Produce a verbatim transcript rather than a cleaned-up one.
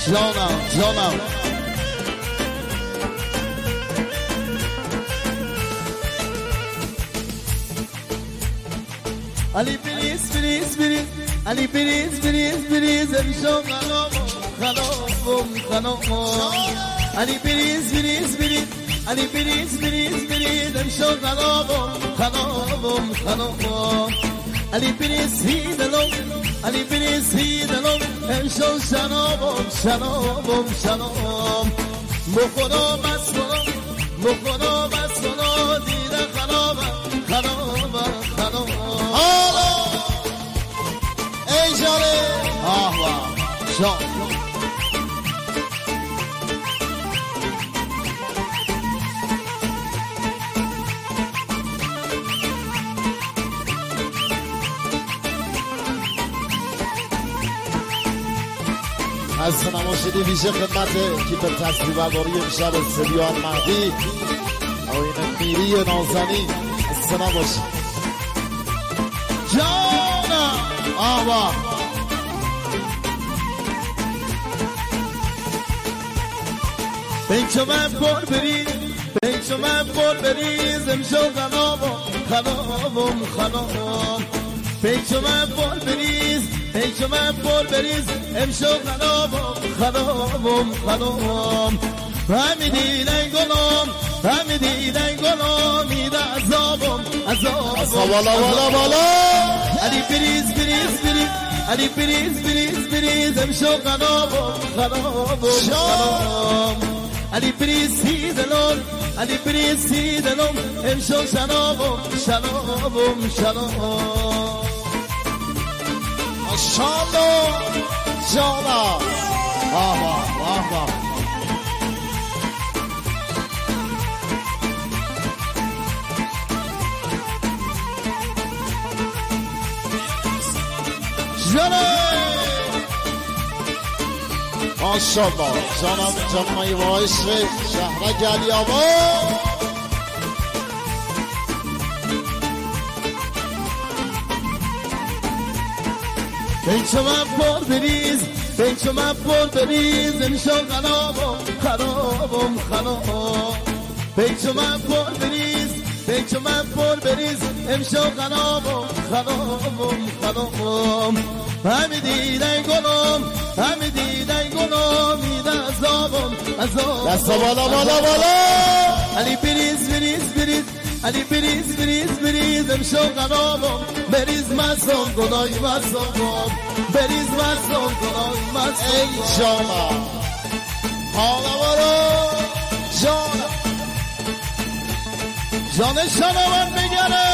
جانم جانم علی بریز بریز بریز علی بریز بریز بریز امشو خنامم خنامم خنامم علی بریز بریز بریز علی بریز بریز بریز امشو خنامم خنامم خنامم علی بریز هیدلم علی بریز هیدلم امشو شنامم شنامم شنامم بخدا بس کنم بخدا بس کنم دیده خنامم خنامم خنامم ای جاله آه واه جان از نماشیدی ویژه خدمت که به تصویر برداری امشب سریال مهدی آین میری نازنین از نماشید جانم آوا بینچو من پر بریز بینچو من پر بریز امشو خنامم خنامم خنامم بینچو من پر بریز بینچو من پر بریز امشو خنامم خنامم خنامم همی دیدن گلم همی دیدن گلم میده عذابم عذابم بالا بالا بالا علی بریز بریز بریز علی بریز بریز بریز امشو خنامم خنامم خنامم علی بریز هیدلم علی بریز هیدلم امشو شنامم شنامم شنامم شانو جانا واه واه واه واه جانه ماشالله جانم جانمایی وایش شهر گلی آبا بینچو من پر بریز بینچو من پر بریز امشو خنامم خنامم خنامم بینچو من پر بریز بینچو من پر بریز امشو خنامم خنامم خنامم همی دیدن گلم همی دیدن گلم میده عذابم عذابم دستا بالا بالا بالا علی بریز بریز بریز علی بریز بریز بریز امشو خنامم بریز مزم گناهی مزم بریز مزم گناهی مزم ای جانا حالا برو جانا جان شنوان میگره